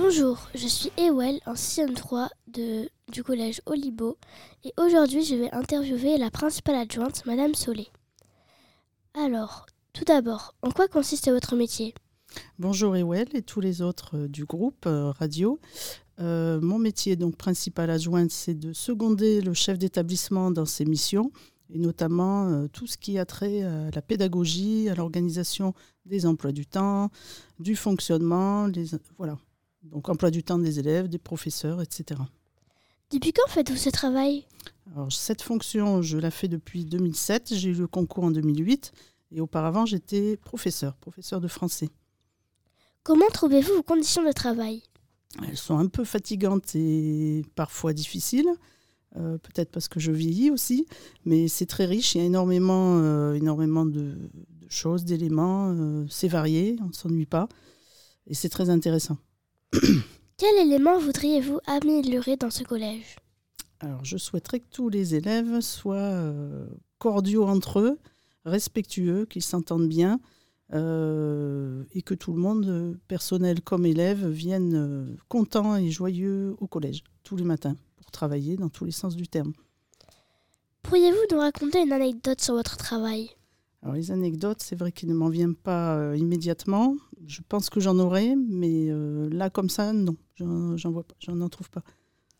Bonjour, je suis Ewell en 6e 3 du collège Olibo et aujourd'hui je vais interviewer la principale adjointe, Madame Solé. Alors, tout d'abord, en quoi consiste votre métier ? Bonjour Ewell et tous les autres du groupe radio. Mon métier donc principal adjointe, c'est de seconder le chef d'établissement dans ses missions et notamment tout ce qui a trait à la pédagogie, à l'organisation des emplois du temps, du fonctionnement, voilà. Donc emploi du temps des élèves, des professeurs, etc. Depuis quand faites-vous ce travail ? Alors cette fonction, je la fais depuis 2007, j'ai eu le concours en 2008 et auparavant j'étais professeur de français. Comment trouvez-vous vos conditions de travail ? Elles sont un peu fatigantes et parfois difficiles, peut-être parce que je vieillis aussi, mais c'est très riche, il y a énormément de choses, d'éléments, c'est varié, on ne s'ennuie pas et c'est très intéressant. Quel élément voudriez-vous améliorer dans ce collège ? Alors je souhaiterais que tous les élèves soient cordiaux entre eux, respectueux, qu'ils s'entendent bien, et que tout le monde, personnel comme élève, vienne content et joyeux au collège tous les matins pour travailler dans tous les sens du terme. Pourriez-vous nous raconter une anecdote sur votre travail ? Alors les anecdotes, c'est vrai qu'il ne m'en vient pas immédiatement. Je pense que j'en aurai, mais là comme ça, non, j'en vois pas, j'en trouve pas.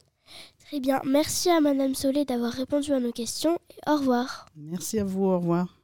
Très bien, merci à Madame Solé d'avoir répondu à nos questions et au revoir. Merci à vous, au revoir.